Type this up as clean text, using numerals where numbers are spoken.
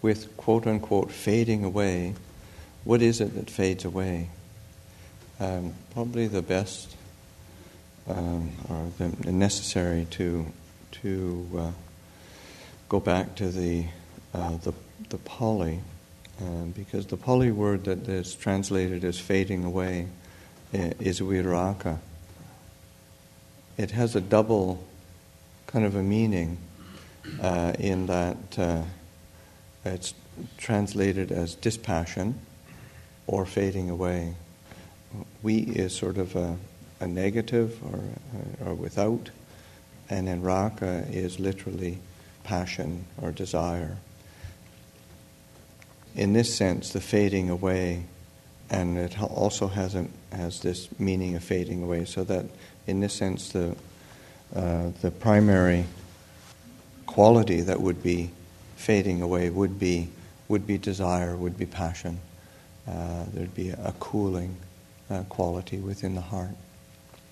with quote-unquote fading away, what is it that fades away? Probably the best or the necessary to go back to the Pali, because the Pali word that is translated as fading away is viraka. It has a double kind of a meaning in that it's translated as dispassion or fading away. We is sort of a negative or without, and then raka is literally passion or desire. In this sense, the fading away, and it also has this meaning of fading away, so that in this sense the primary quality that would be fading away would be desire, would be passion. There'd be a cooling quality within the heart.